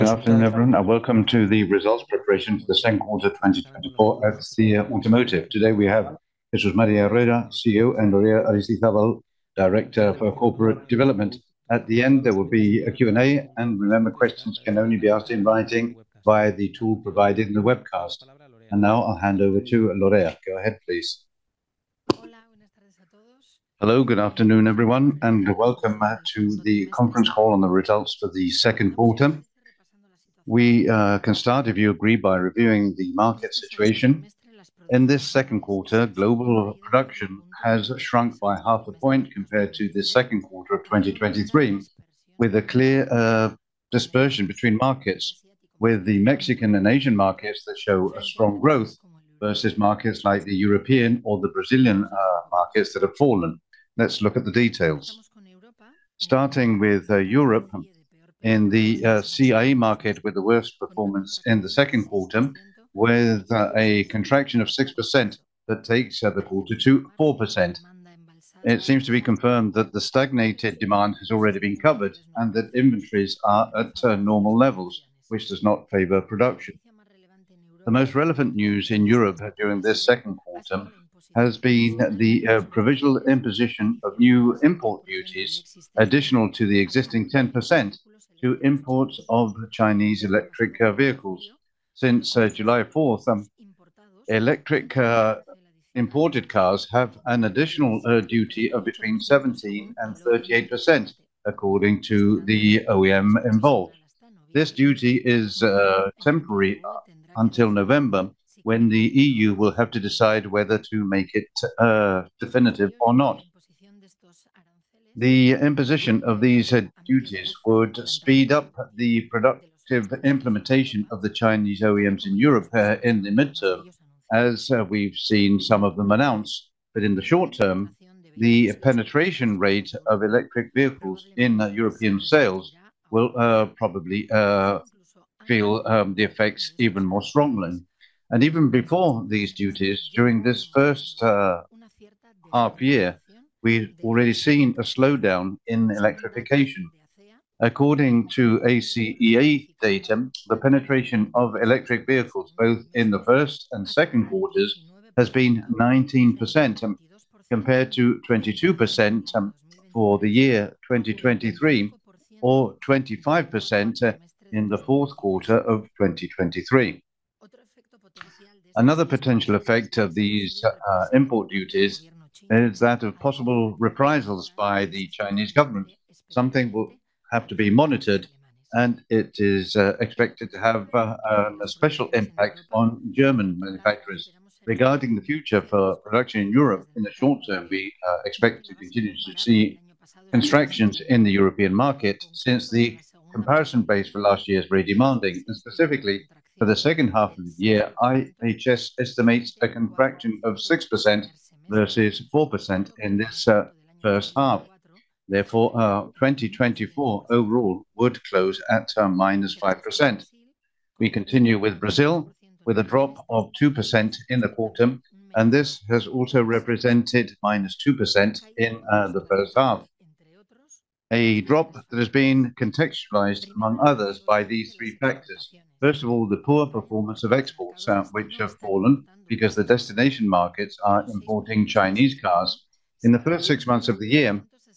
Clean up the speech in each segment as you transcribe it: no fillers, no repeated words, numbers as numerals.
Good afternoon, everyone, and welcome to the results preparation for the second quarter 2024 at CIE Automotive. Today we have Jesús María Herrera, CEO, and Lorea Aristizabal, Director for Corporate Development. At the end, there will be a Q&A, and remember, questions can only be asked in writing via the tool provided in the webcast. And now I'll hand over to Lorea. Go ahead, please. Hello, good afternoon, everyone, and welcome to the conference call on the results for the second quarter. We can start, if you agree, by reviewing the market situation. In this second quarter, global production has shrunk by half a point compared to the second quarter of 2023, with a clear dispersion between markets, with the Mexican and Asian markets that show a strong growth versus markets like the European or the Brazilian markets that have fallen. Let's look at the details. Starting with Europe, in the CIE market with the worst performance in the second quarter, with a contraction of 6% that takes the quarter to 4%. It seems to be confirmed that the stagnated demand has already been covered and that inventories are at normal levels, which does not favor production. The most relevant news in Europe during this second quarter has been the provisional imposition of new import duties, additional to the existing 10%, to imports of Chinese electric vehicles. Since July 4th, electric imported cars have an additional duty of between 17 and 38%, according to the OEM involved. This duty is temporary until November, when the EU will have to decide whether to make it definitive or not. The imposition of these duties would speed up the productive implementation of the Chinese OEMs in Europe in the midterm, as we've seen some of them announce. But in the short term, the penetration rate of electric vehicles in European sales will probably feel the effects even more strongly. And even before these duties, during this first half year, we've already seen a slowdown in electrification. According to ACEA data, the penetration of electric vehicles, both in the first and second quarters, has been 19%, compared to 22% for the year 2023, or 25% in the fourth quarter of 2023. Another potential effect of these import duties is that of possible reprisals by the Chinese government. Something will have to be monitored, and it is expected to have a special impact on German manufacturers. Regarding the future for production in Europe, in the short term, we expect to continue to see contractions in the European market, since the comparison base for last year is very demanding, and specifically for the second half of the year, IHS estimates a contraction of 6% versus 4% in this first half. Therefore, 2024 overall would close at minus 5%. We continue with Brazil, with a drop of 2% in the quarter, and this has also represented minus 2% in the first half. A drop that has been contextualized, among others, by these three factors. First of all, the poor performance of exports, which have fallen because the destination markets are importing Chinese cars. In the first 6 months of the year,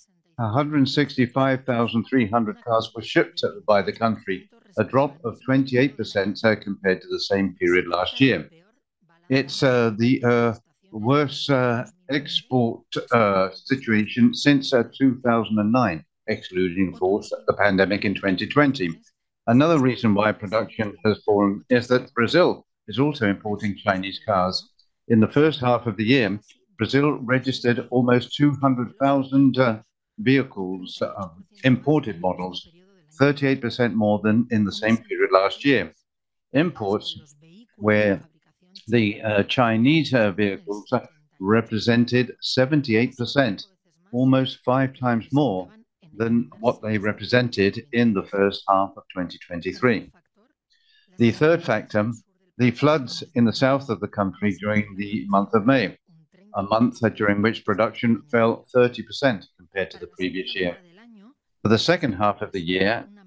165,300 cars were shipped by the country, a drop of 28% compared to the same period last year. It's the worst export situation since 2009, excluding, of course, the pandemic in 2020. Another reason why production has fallen is that Brazil is also importing Chinese cars. In the first half of the year, Brazil registered almost 200,000 vehicles, imported models, 38% more than in the same period last year. Imports, where the Chinese vehicles represented 78%, almost 5 times more than what they represented in the first half of 2023. The third factor, the floods in the south of the country during the month of May, a month during which production fell 30% compared to the previous year. For the second half of the year,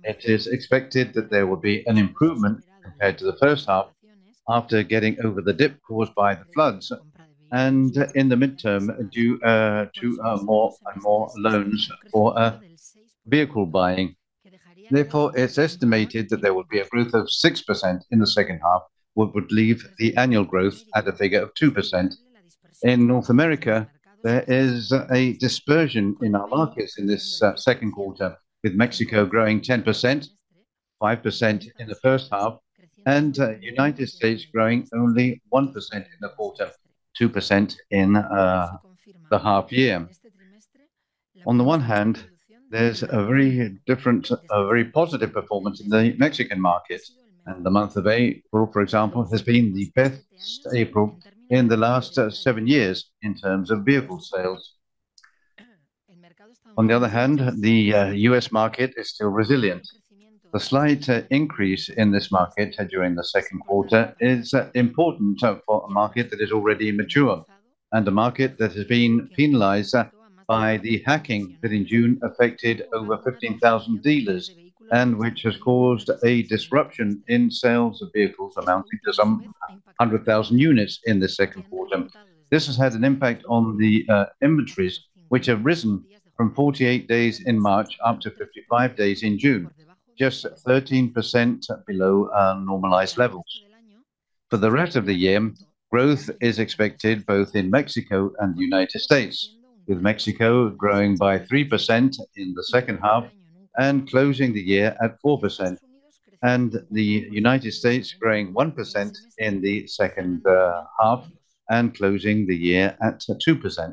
it is expected that there will be an improvement compared to the first half after getting over the dip caused by the floods, and in the midterm, due to more and more loans for vehicle buying. Therefore, it's estimated that there will be a growth of 6% in the second half, what would leave the annual growth at a figure of 2%. In North America, there is a dispersion in our markets in this second quarter, with Mexico growing 10%, 5% in the first half, and United States growing only 1% in the quarter, 2% in the half year. On the one hand, there's a very different, a very positive performance in the Mexican market. And the month of April, for example, has been the best April in the last 7 years in terms of vehicle sales. On the other hand, the US market is still resilient. The slight increase in this market during the second quarter is important for a market that is already mature and a market that has been penalized by the hacking that in June affected over 15,000 dealers and which has caused a disruption in sales of vehicles amounting to some 100,000 units in the second quarter. This has had an impact on the inventories, which have risen from 48 days in March up to 55 days in June, just 13% below normalized levels. For the rest of the year, growth is expected both in Mexico and the United States, with Mexico growing by 3% in the second half and closing the year at 4%, and the United States growing 1% in the second half and closing the year at 2%.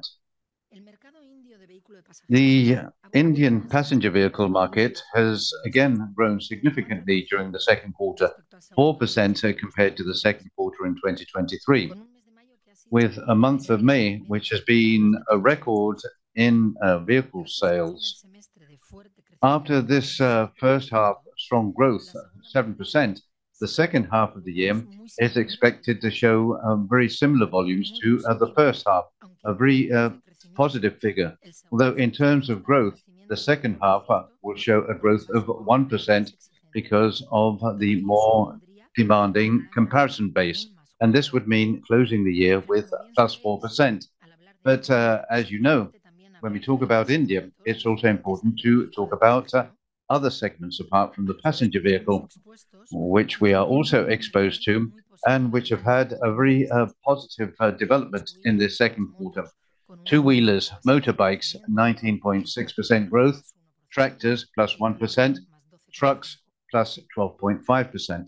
The Indian passenger vehicle market has again grown significantly during the second quarter, 4% compared to the second quarter in 2023, with a month of May, which has been a record in vehicle sales. After this first half strong growth, 7%, the second half of the year is expected to show very similar volumes to the first half, a very positive figure. Although in terms of growth, the second half will show a growth of 1% because of the more demanding comparison base. And this would mean closing the year with plus 4%. But as you know, when we talk about India, it's also important to talk about other segments apart from the passenger vehicle, which we are also exposed to and which have had a very positive development in this second quarter. Two-wheelers, motorbikes, 19.6% growth, tractors plus 1%, trucks plus 12.5%.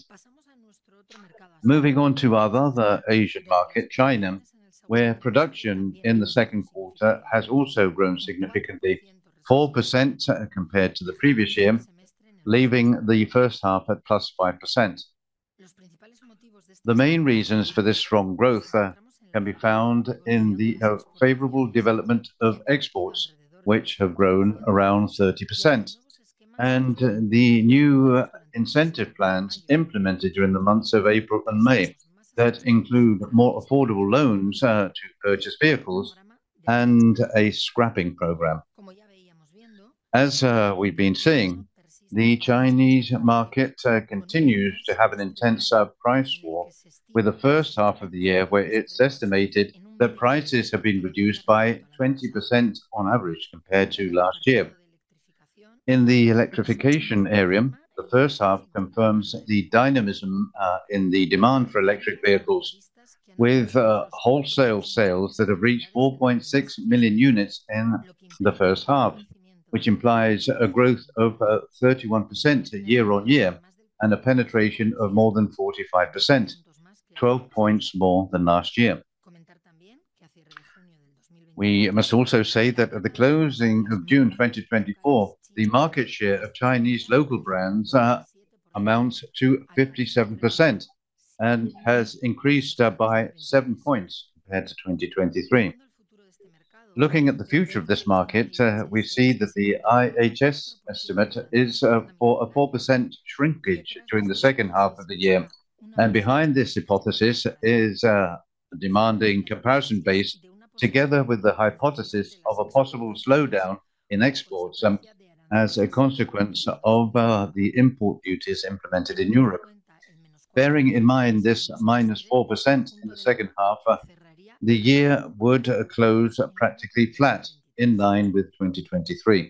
Moving on to our other Asian market, China, where production in the second quarter has also grown significantly, 4% compared to the previous year, leaving the first half at plus 5%. The main reasons for this strong growth can be found in the favorable development of exports, which have grown around 30%, and the new incentive plans implemented during the months of April and May that include more affordable loans to purchase vehicles and a scrapping program. As we've been seeing, the Chinese market continues to have an intense price war, with the first half of the year where it's estimated that prices have been reduced by 20% on average compared to last year. In the electrification area, the first half confirms the dynamism in the demand for electric vehicles, with wholesale sales that have reached 4.6 million units in the first half, which implies a growth of 31% year on year and a penetration of more than 45%, 12 points more than last year. We must also say that at the closing of June 2024, the market share of Chinese local brands amounts to 57% and has increased by 7 points compared to 2023. Looking at the future of this market, we see that the IHS estimate is for a 4% shrinkage during the second half of the year. And behind this hypothesis is a demanding comparison base, together with the hypothesis of a possible slowdown in exports. as a consequence of the import duties implemented in Europe. Bearing in mind this minus 4% in the second half, the year would close practically flat in line with 2023.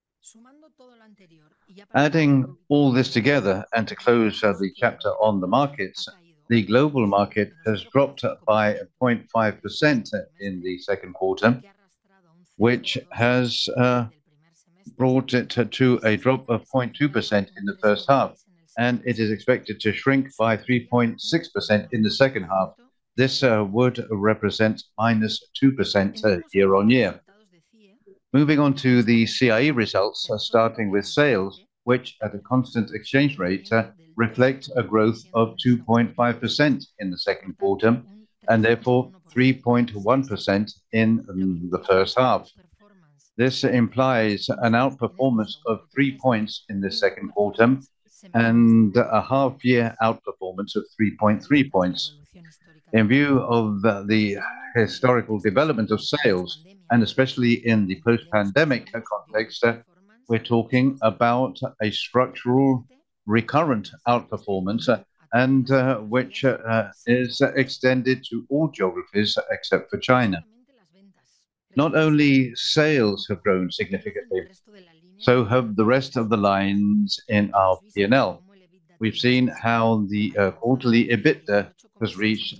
Adding all this together and to close the chapter on the markets, the global market has dropped by 0.5% in the second quarter, which has brought it to a drop of 0.2% in the first half, and it is expected to shrink by 3.6% in the second half. This would represent minus 2% year on year. Moving on to the CIE results, starting with sales, which at a constant exchange rate reflect a growth of 2.5% in the second quarter, and therefore 3.1% in the first half. This implies an outperformance of 3 points in the second quarter and a half-year outperformance of 3.3 points. In view of the historical development of sales, and especially in the post-pandemic context, we're talking about a structural recurrent outperformance and which is extended to all geographies except for China. Not only sales have grown significantly, so have the rest of the lines in our P&L. We've seen how the quarterly EBITDA has reached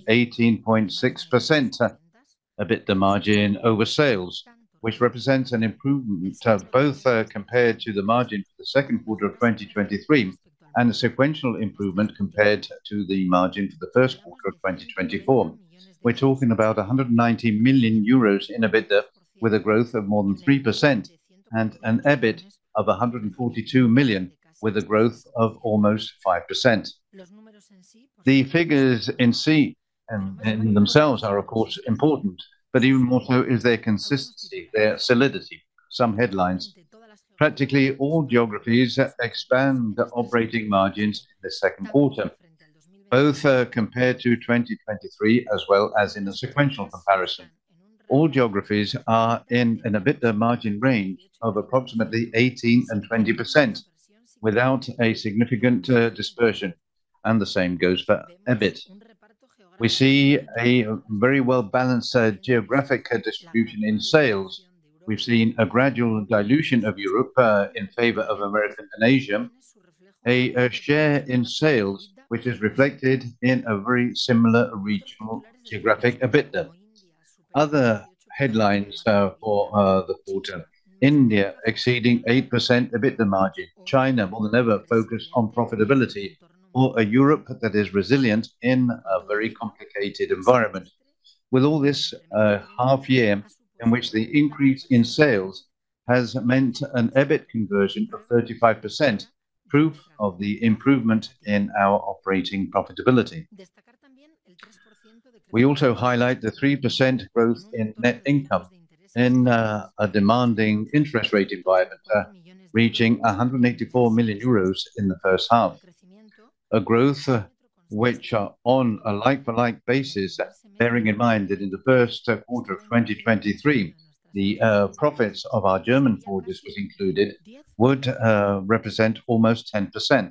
18.6% EBITDA margin over sales, which represents an improvement both compared to the margin for the second quarter of 2023 and a sequential improvement compared to the margin for the first quarter of 2024. We're talking about 190 million euros in EBITDA with a growth of more than 3% and an EBIT of 142 million with a growth of almost 5%. The figures in themselves are, of course, important, but even more so is their consistency, their solidity. Some headlines. Practically all geographies expand operating margins in the second quarter, both compared to 2023 as well as in a sequential comparison. All geographies are in an EBITDA margin range of approximately 18 and 20% without a significant dispersion, and the same goes for EBIT. We see a very well-balanced geographic distribution in sales. We've seen a gradual dilution of Europe in favor of America and Asia, a share in sales which is reflected in a very similar regional geographic EBITDA. Other headlines for the quarter: India exceeding 8% EBITDA margin, China more than ever focused on profitability, or a Europe that is resilient in a very complicated environment. With all this half year in which the increase in sales has meant an EBIT conversion of 35%, proof of the improvement in our operating profitability. We also highlight the 3% growth in net income in a demanding interest rate environment, reaching 184 million euros in the first half. A growth which, on a like-for-like basis, bearing in mind that in the first quarter of 2023, the profits of our German forges was included, would represent almost 10%.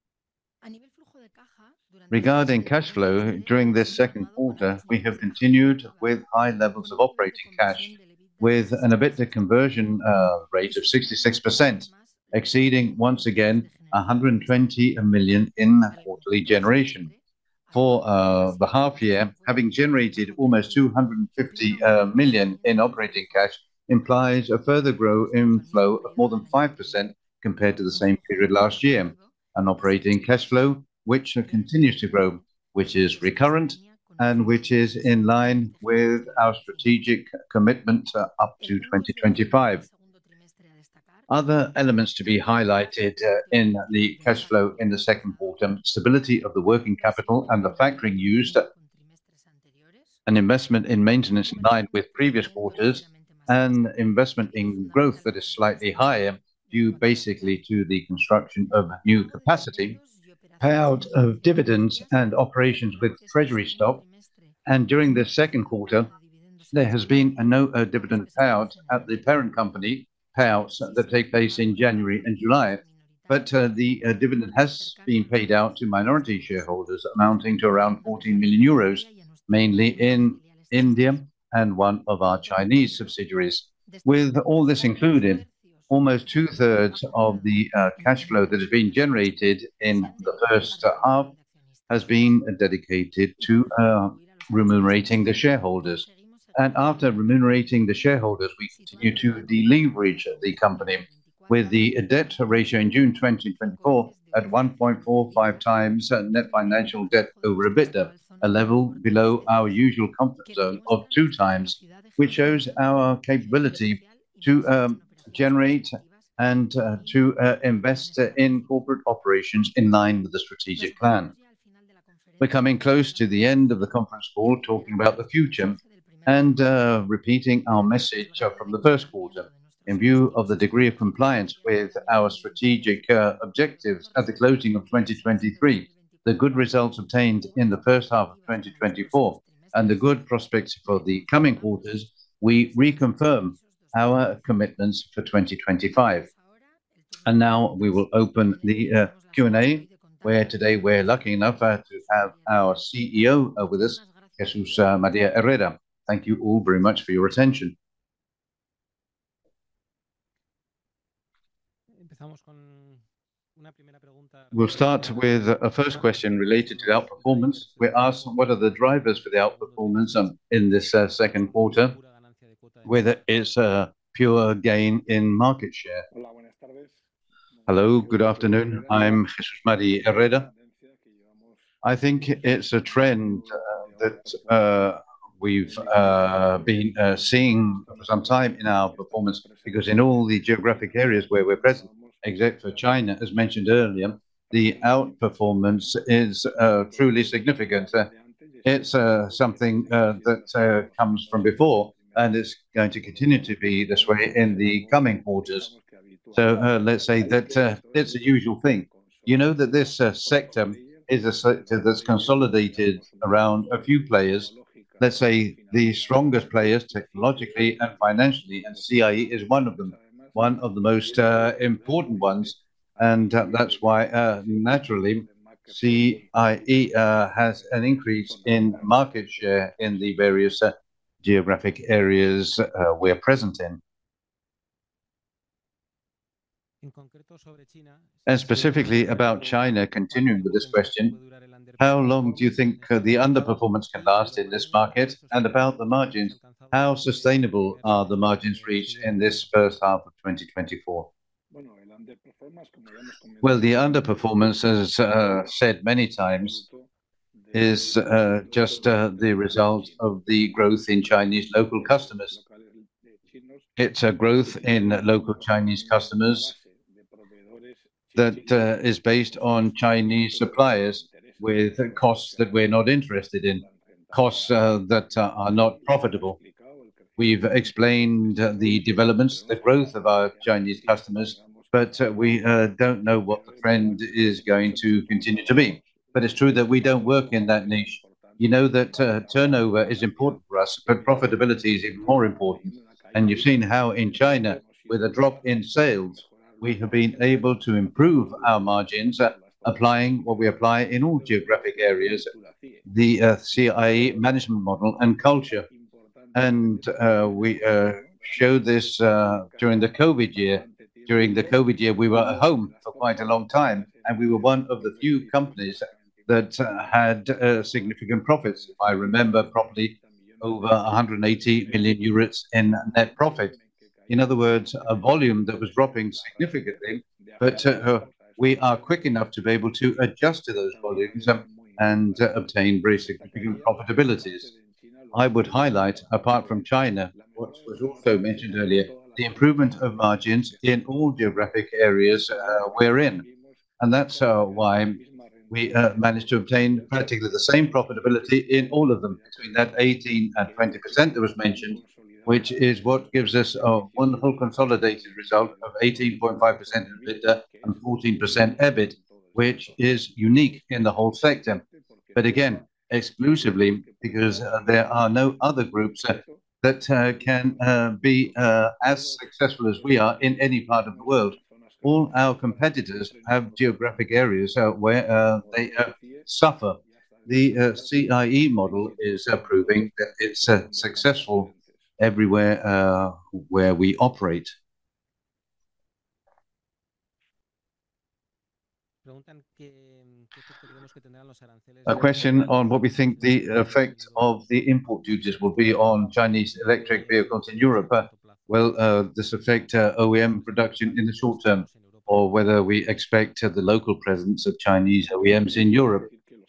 Regarding cash flow, during this second quarter, we have continued with high levels of operating cash, with an EBITDA conversion rate of 66%, exceeding once again 120 million in quarterly generation. For the half year, having generated almost 250 million in operating cash implies a further growth in flow of more than 5% compared to the same period last year. An operating cash flow which continues to grow, which is recurrent and which is in line with our strategic commitment up to 2025. Other elements to be highlighted in the cash flow in the second quarter: stability of the working capital and the factoring used, an investment in maintenance in line with previous quarters, and investment in growth that is slightly higher due basically to the construction of new capacity, payout of dividends and operations with treasury stock. And during this second quarter, there has been no dividend payout at the parent company payouts that take place in January and July. But the dividend has been paid out to minority shareholders, amounting to around 14 million euros, mainly in India and one of our Chinese subsidiaries. With all this included, almost two-thirds of the cash flow that has been generated in the first half has been dedicated to remunerating the shareholders. And after remunerating the shareholders, we continue to deleverage the company with the debt ratio in June 2024 at 1.45 times net financial debt over EBITDA, a level below our usual comfort zone of 2 times, which shows our capability to generate and to invest in corporate operations in line with the strategic plan. We're coming close to the end of the conference call, talking about the future and repeating our message from the first quarter. In view of the degree of compliance with our strategic objectives at the closing of 2023, the good results obtained in the first half of 2024, and the good prospects for the coming quarters, we reconfirm our commitments for 2025. And now we will open the Q&A, where today we're lucky enough to have our CEO with us, Jesús María Herrera. Thank you all very much for your attention. We'll start with a first question related to the outperformance. We asked what are the drivers for the outperformance in this second quarter, whether it's a pure gain in market share. Hello, good afternoon. I'm Jesús María Herrera. I think it's a trend that we've been seeing for some time in our performance, because in all the geographic areas where we're present, except for China, as mentioned earlier, the outperformance is truly significant. It's something that comes from before, and it's going to continue to be this way in the coming quarters. So let's say that it's a usual thing. You know that this sector is a sector that's consolidated around a few players. Let's say the strongest players technologically and financially, and CIE is one of them, one of the most important ones. And that's why, naturally, CIE has an increase in market share in the various geographic areas we're present in. And specifically about China, continuing with this question, how long do you think the underperformance can last in this market? And about the margins, how sustainable are the margins reached in this first half of 2024? Well, the underperformance, as said many times, is just the result of the growth in Chinese local customers. It's a growth in local Chinese customers that is based on Chinese suppliers with costs that we're not interested in, costs that are not profitable. We've explained the developments, the growth of our Chinese customers, but we don't know what the trend is going to continue to be. But it's true that we don't work in that niche. You know that turnover is important for us, but profitability is even more important. And you've seen how in China, with a drop in sales, we have been able to improve our margins, applying what we apply in all geographic areas, the CIE management model and culture. And we showed this during the COVID year. During the COVID year, we were at home for quite a long time, and we were one of the few companies that had significant profits. If I remember properly, over 180 million euros in net profit. In other words, a volume that was dropping significantly, but we are quick enough to be able to adjust to those volumes and obtain very significant profitabilities. I would highlight, apart from China, what was also mentioned earlier, the improvement of margins in all geographic areas we're in. And that's why we managed to obtain practically the same profitability in all of them, between that 18 and 20% that was mentioned, which is what gives us a wonderful consolidated result of 18.5% EBITDA and 14% EBIT, which is unique in the whole sector. But again, exclusively because there are no other groups that can be as successful as we are in any part of the world. All our competitors have geographic areas where they suffer. The CIE model is proving that it's successful everywhere where we operate. A question on what we think the effect of the import duties will be on Chinese electric vehicles in Europe. Will this affect OEM production in the short term, or whether we expect the local presence of Chinese OEMs in Europe?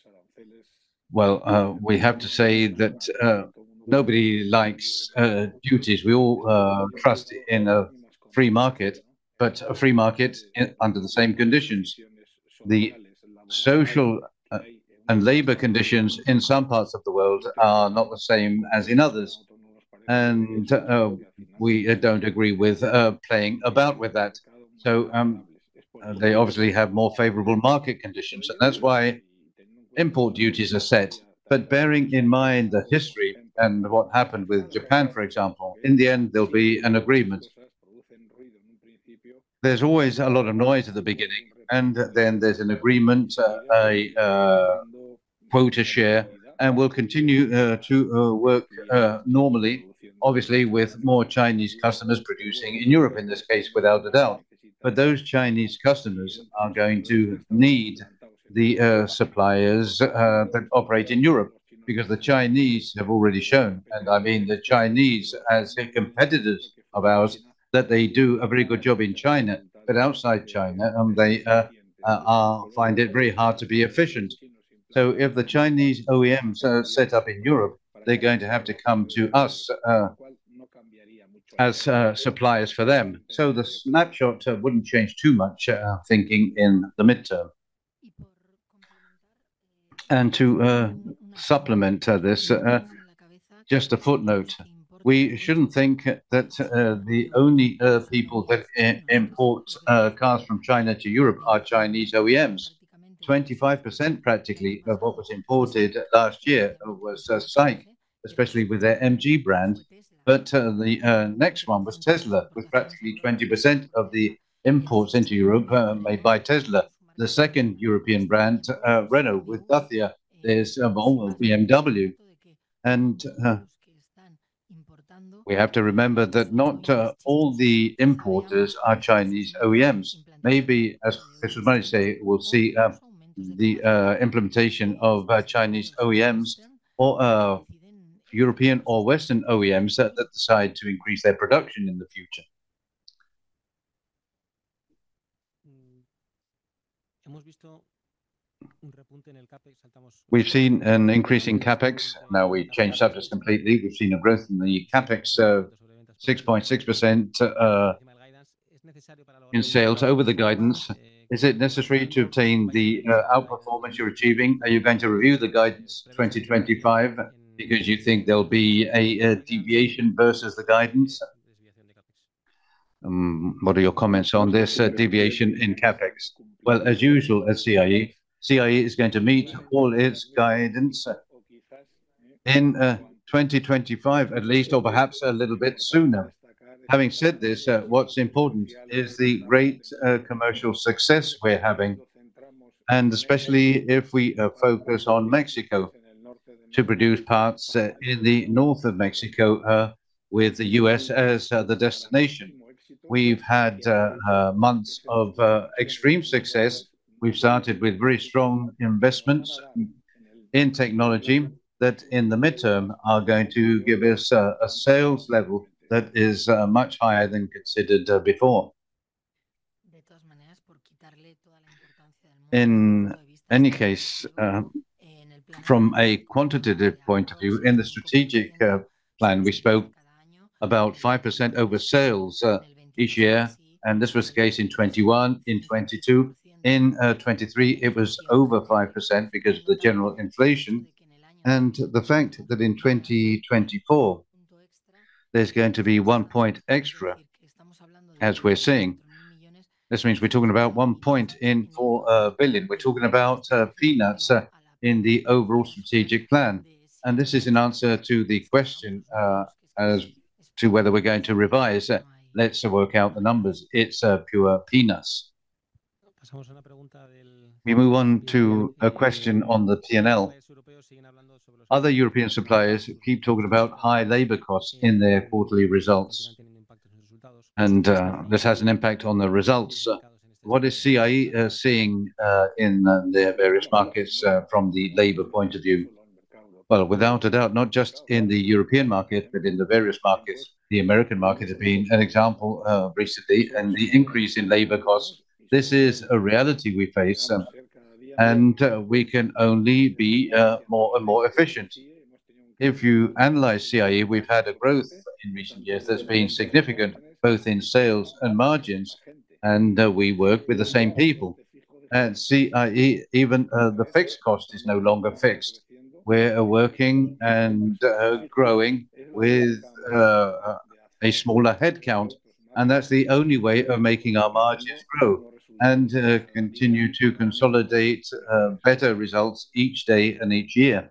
Well, we have to say that nobody likes duties. We all trust in a free market, but a free market under the same conditions. The social and labor conditions in some parts of the world are not the same as in others. And we don't agree with playing about with that. So they obviously have more favorable market conditions. And that's why import duties are set. But bearing in mind the history and what happened with Japan, for example, in the end, there'll be an agreement. There's always a lot of noise at the beginning, and then there's an agreement, a quota share, and we'll continue to work normally, obviously, with more Chinese customers producing in Europe, in this case, without a doubt. But those Chinese customers are going to need the suppliers that operate in Europe, because the Chinese have already shown, and I mean the Chinese as competitors of ours, that they do a very good job in China, but outside China, they find it very hard to be efficient. So if the Chinese OEMs are set up in Europe, they're going to have to come to us as suppliers for them. So the snapshot wouldn't change too much, thinking in the midterm. And to supplement this, just a footnote. We shouldn't think that the only people that import cars from China to Europe are Chinese OEMs. 25% practically of what was imported last year was SAIC, especially with their MG brand. But the next one was Tesla, with practically 20% of the imports into Europe made by Tesla. The second European brand, Renault, with Dacia. There's Volvo, BMW. And we have to remember that not all the importers are Chinese OEMs. Maybe, as Jesús María say, we'll see the implementation of Chinese OEMs or European or Western OEMs that decide to increase their production in the future. We've seen an increase in capex. Now we changed subjects completely. We've seen a growth in the capex of 6.6% in sales over the guidance. Is it necessary to obtain the outperformance you're achieving? Are you going to review the guidance 2025 because you think there'll be a deviation versus the guidance? What are your comments on this deviation in capex? Well, as usual at CIE, CIE is going to meet all its guidance in 2025 at least, or perhaps a little bit sooner. Having said this, what's important is the great commercial success we're having, and especially if we focus on Mexico, to produce parts in the north of Mexico with the US as the destination. We've had months of extreme success. We've started with very strong investments in technology that in the midterm are going to give us a sales level that is much higher than considered before. In any case, from a quantitative point of view, in the strategic plan, we spoke about 5% over sales each year, and this was the case in 21, in 22. In 23, it was over 5% because of the general inflation, and the fact that in 2024, there's going to be 1 point extra, as we're seeing. This means we're talking about 1 point in 4 billion. We're talking about peanuts in the overall strategic plan. And this is in answer to the question as to whether we're going to revise. Let's work out the numbers. It's pure peanuts. We move on to a question on the P&L. Other European suppliers keep talking about high labor costs in their quarterly results, and this has an impact on the results. What is CIE seeing in their various markets from the labor point of view? Well, without a doubt, not just in the European market, but in the various markets. The American market has been an example recently, and the increase in labor costs. This is a reality we face, and we can only be more and more efficient. If you analyze CIE, we've had a growth in recent years that's been significant, both in sales and margins, and we work with the same people. At CIE, even the fixed cost is no longer fixed. We're working and growing with a smaller headcount, and that's the only way of making our margins grow and continue to consolidate better results each day and each year.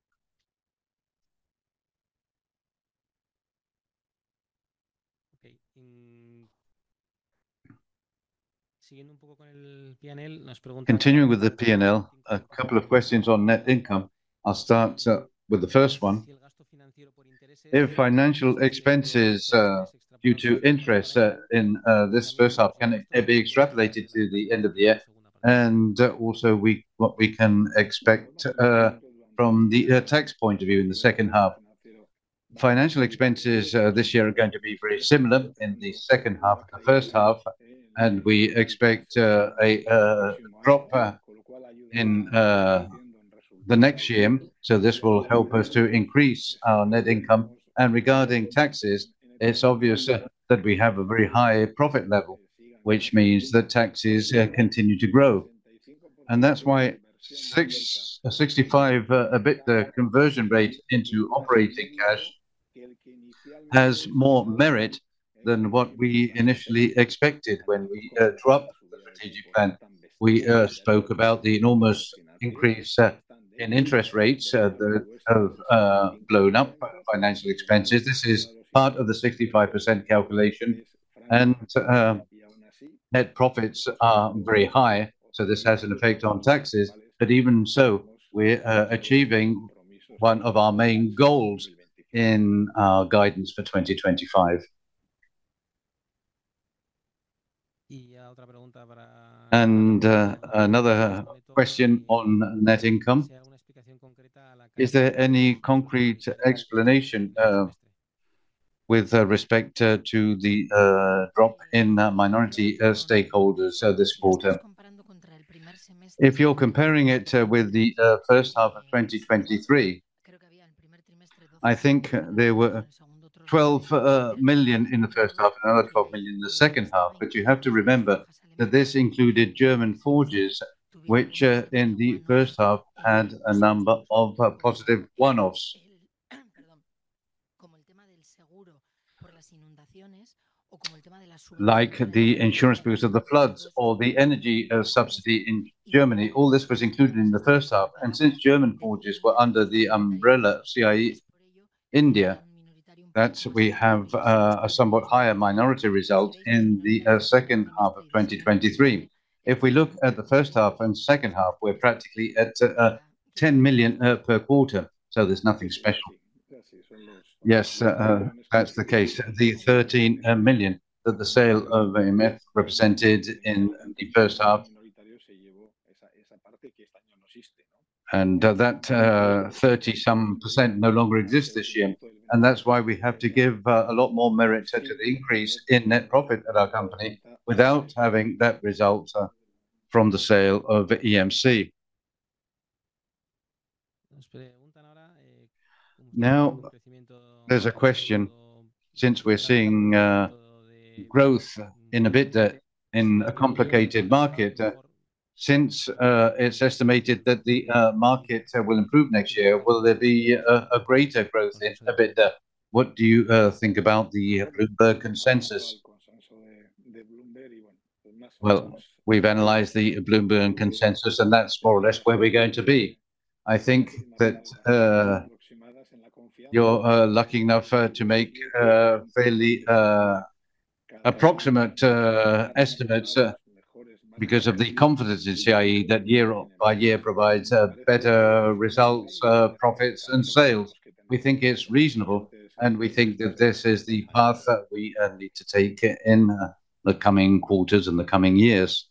Continuing with the P&L, a couple of questions on net income. I'll start with the first one. If financial expenses due to interest in this first half can it be extrapolated to the end of the year, and also what we can expect from the tax point of view in the second half? Financial expenses this year are going to be very similar in the second half of the first half, and we expect a drop in the next year, so this will help us to increase our net income. And regarding taxes, it's obvious that we have a very high profit level, which means that taxes continue to grow. And that's why 65 EBITDA conversion rate into operating cash has more merit than what we initially expected when we drew up the strategic plan. We spoke about the enormous increase in interest rates that have blown up financial expenses. This is part of the 65% calculation, and net profits are very high, so this has an effect on taxes. But even so, we're achieving one of our main goals in our guidance for 2025. And another question on net income. Is there any concrete explanation with respect to the drop in minority stakeholders this quarter? If you're comparing it with the first half of 2023, I think there were 12 million in the first half and another 12 million in the second half. But you have to remember that this included German forges, which in the first half had a number of positive one-offs. Like the insurance because of the floods or the energy subsidy in Germany, all this was included in the first half. And since German forges were under the umbrella of CIE India, that we have a somewhat higher minority result in the second half of 2023. If we look at the first half and second half, we're practically at 10 million per quarter, so there's nothing special. Yes, that's the case. The 13 million that the sale of AMF represented in the first half, and that 30-some% no longer exists this year. And that's why we have to give a lot more merit to the increase in net profit at our company without having that result from the sale of EMC. Now, there's a question, since we're seeing growth in EBITDA in a complicated market, since it's estimated that the market will improve next year, will there be a greater growth in EBITDA? What do you think about the Bloomberg consensus? Well, we've analyzed the Bloomberg consensus, and that's more or less where we're going to be. I think that you're lucky enough to make fairly approximate estimates because of the confidence in CIE that year by year provides better results, profits, and sales. We think it's reasonable, and we think that this is the path that we need to take in the coming quarters and the coming years.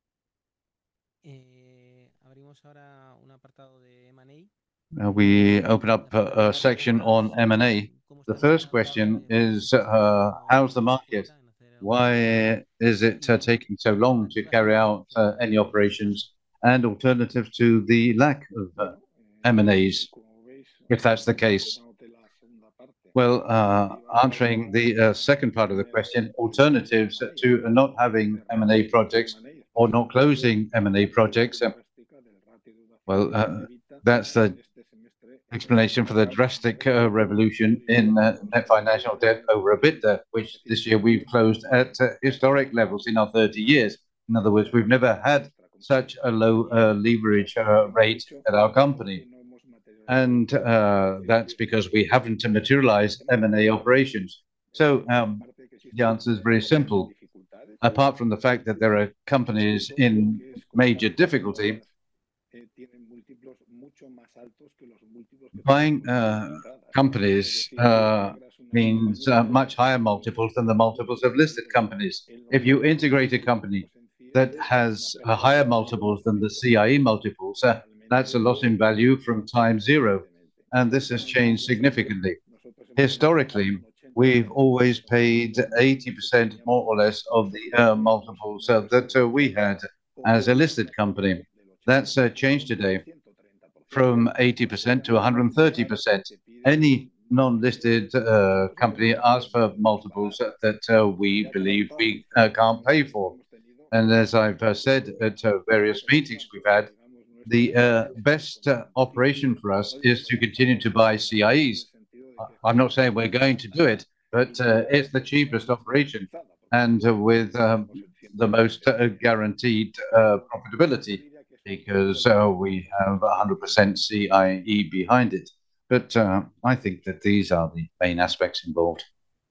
We open up a section on M&A. The first question is, how's the market? Why is it taking so long to carry out any operations and alternatives to the lack of M&As, if that's the case? Well, answering the second part of the question, alternatives to not having M&A projects or not closing M&A projects. Well, that's the explanation for the drastic revolution in net financial debt over EBITDA, which this year we've closed at historic levels in our 30 years. In other words, we've never had such a low leverage rate at our company. And that's because we haven't materialized M&A operations. So the answer is very simple. Apart from the fact that there are companies in major difficulty, buying companies means much higher multiples than the multiples of listed companies. If you integrate a company that has higher multiples than the CIE multiples, that's a loss in value from time zero. And this has changed significantly. Historically, we've always paid 80% more or less of the multiples that we had as a listed company. That's changed today from 80% to 130%. Any non-listed company asks for multiples that we believe we can't pay for. And as I've said at various meetings we've had, the best operation for us is to continue to buy CIEs. I'm not saying we're going to do it, but it's the cheapest operation and with the most guaranteed profitability because we have 100% CIE behind it. But I think that these are the main aspects involved.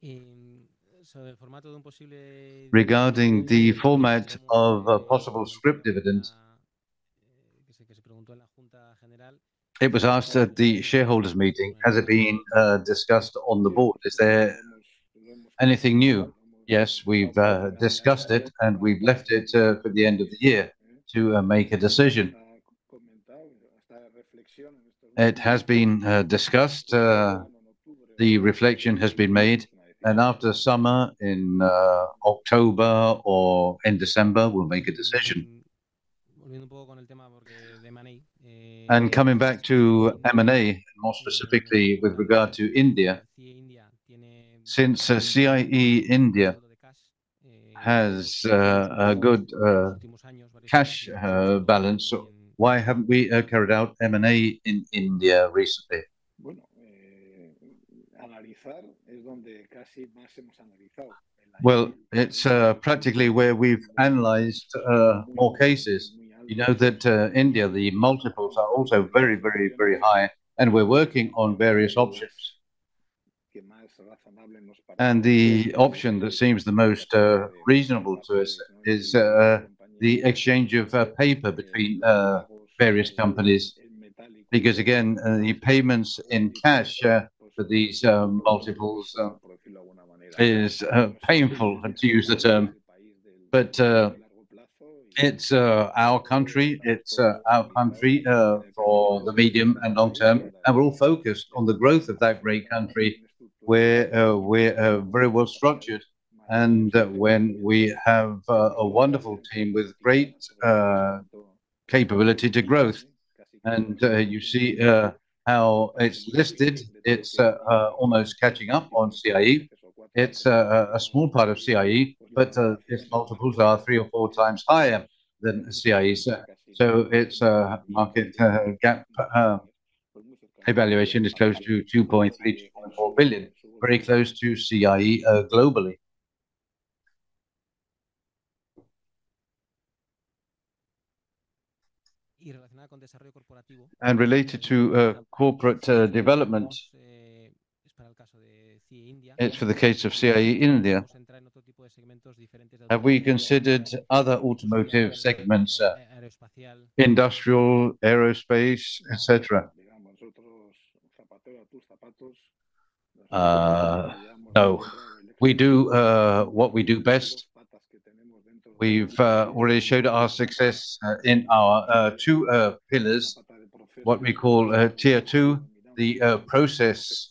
Regarding the format of a possible scrip dividend, it was asked at the shareholders' meeting, has it been discussed on the board? Is there anything new? Yes, we've discussed it and we've left it for the end of the year to make a decision. It has been discussed, the reflection has been made, and after summer in October or in December, we'll make a decision. And coming back to M&A, more specifically with regard to India, since CIE India has a good cash balance, why haven't we carried out M&A in India recently? Well, it's practically where we've analyzed more cases. You know that India, the multiples are also very, very, very high, and we're working on various options. And the option that seems the most reasonable to us is the exchange of paper between various companies. Because again, the payments in cash for these multiples is painful, to use the term. But it's our country, for the medium and long term, and we're all focused on the growth of that great country where we're very well structured. And when we have a wonderful team with great capability to growth, and you see how it's listed, it's almost catching up on CIE. It's a small part of CIE, but its multiples are 3 or 4 times higher than CIE. So its market gap evaluation is close to 2.3, 2.4 billion, very close to CIE globally. And related to corporate development, It's for the case of CIE India. Have we considered other automotive segments, industrial, aerospace, etc.? No, we do what we do best. We've already showed our success in our two pillars, what we call tier two, the process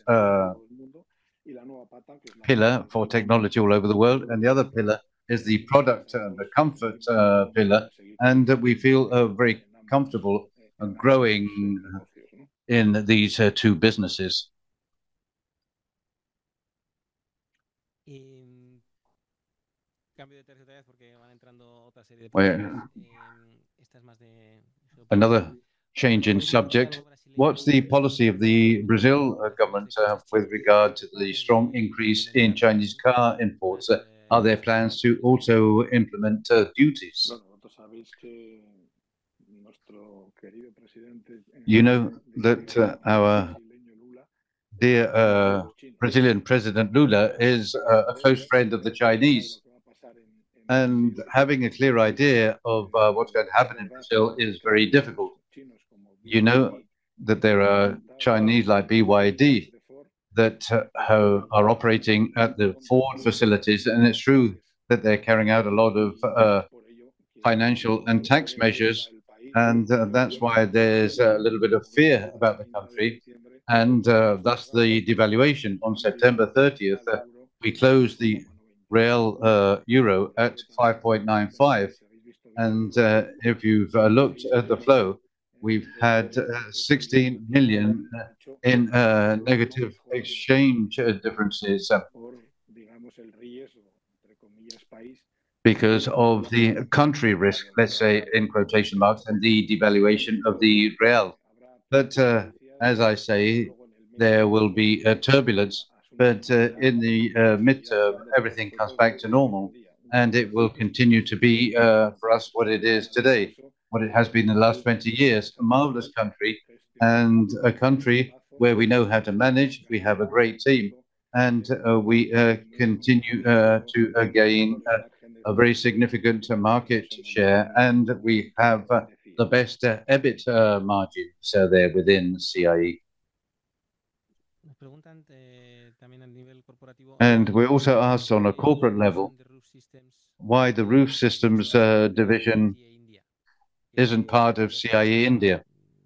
pillar for technology all over the world, and the other pillar is the product, the comfort pillar, and we feel very comfortable growing in these two businesses. Another change in subject. What's the policy of the Brazil government with regard to the strong increase in Chinese car imports? Are there plans to also implement duties? You know that our dear Brazilian President Lula is a close friend of the Chinese. And having a clear idea of what's going to happen in Brazil is very difficult. You know that there are Chinese like BYD that are operating at the Ford facilities, and it's true that they're carrying out a lot of financial and tax measures, and that's why there's a little bit of fear about the country, and thus the devaluation on September 30th. We closed the real euro at 5.95, and if you've looked at the flow, we've had 16 million in negative exchange differences because of the country risk, let's say in quotation marks, and the devaluation of the real. But as I say, there will be turbulence, but in the midterm, everything comes back to normal, and it will continue to be for us what it is today, what it has been in the last 20 years, a marvelous country, and a country where we know how to manage. We have a great team, and we continue to gain a very significant market share, and we have the best EBIT margins there within CIE. And we also asked on a corporate level why the roof systems division isn't part of CIE India.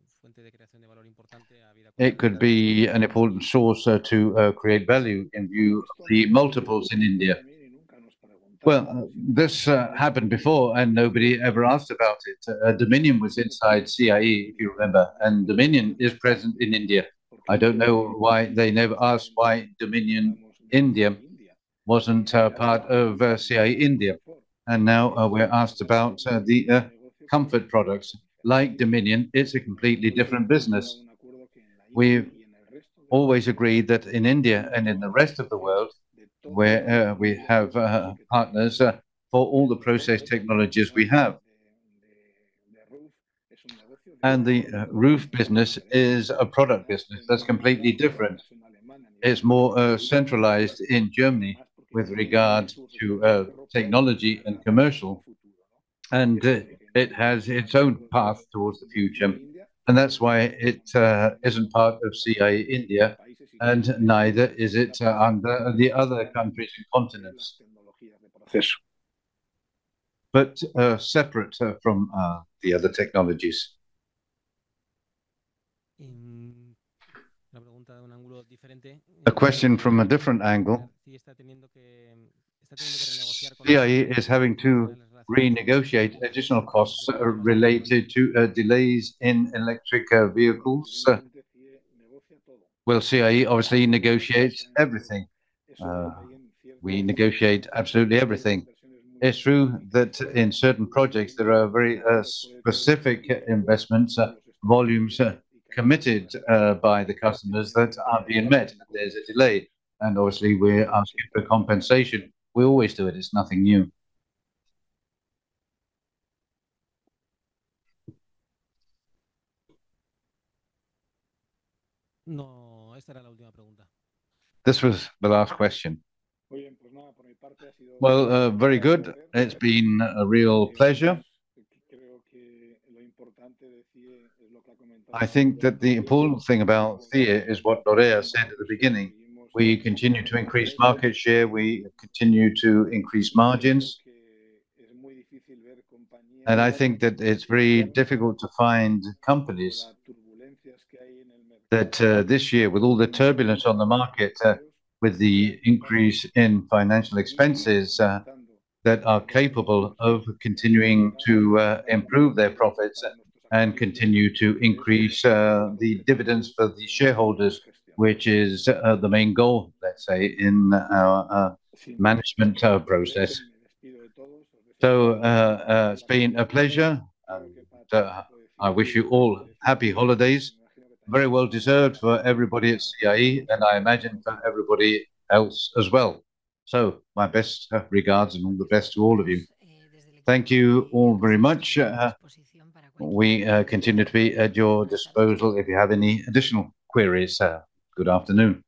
It could be an important source to create value in view of the multiples in India. Well, this happened before, and nobody ever asked about it. Dominion was inside CIE, if you remember, and Dominion is present in India. I don't know why they never asked why Dominion India wasn't part of CIE India. And now we're asked about the comfort products. Like Dominion, it's a completely different business. We've always agreed that in India and in the rest of the world, where we have partners for all the process technologies we have. And the roof business is a product business that's completely different. It's more centralized in Germany with regard to technology and commercial, and it has its own path towards the future. And that's why it isn't part of CIE India, and neither is it under the other countries and continents, but separate from the other technologies. A question from a different angle. CIE is having to renegotiate additional costs related to delays in electric vehicles. Well, CIE obviously negotiates everything. We negotiate absolutely everything. It's true that in certain projects there are very specific investments, volumes committed by the customers that aren't being met. There's a delay, and obviously we're asking for compensation. We always do it. It's nothing new. This was the last question. Well, very good. It's been a real pleasure. I think that the important thing about Thea is what Lorea said at the beginning. We continue to increase market share, we continue to increase margins. And I think that it's very difficult to find companies that this year, with all the turbulence on the market, with the increase in financial expenses, that are capable of continuing to improve their profits and continue to increase the dividends for the shareholders, which is the main goal, let's say, in our management process. So it's been a pleasure, and I wish you all happy holidays. Very well deserved for everybody at CIE, and I imagine for everybody else as well. So my best regards and all the best to all of you. Thank you all very much. We continue to be at your disposal if you have any additional queries. Good afternoon.